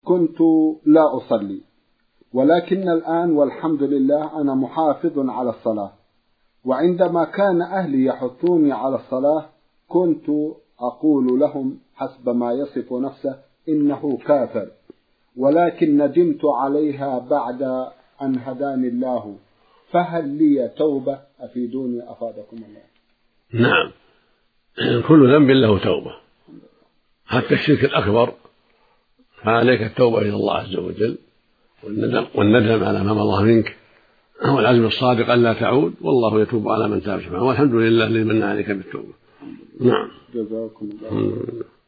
كنت لا أصلي، ولكن الآن والحمد لله أنا محافظ على الصلاة، وعندما كان أهلي يحثوني على الصلاة كنت أقول لهم حسب ما يصف نفسه إنه كافر، ولكن ندمت عليها بعد أن هداني الله، فهل لي توبة؟ أفيدوني أفادكم الله. نعم، كل ذنب له توبة، حتى الشرك الأكبر فعليك التوبة إلى الله عز وجل والندم على ما مضى منك والعزم الصادق ألا تعود، والله يتوب على من تاب سبحانه، والحمد لله الذي من عليك بالتوبة. نعم، جزاكم الله.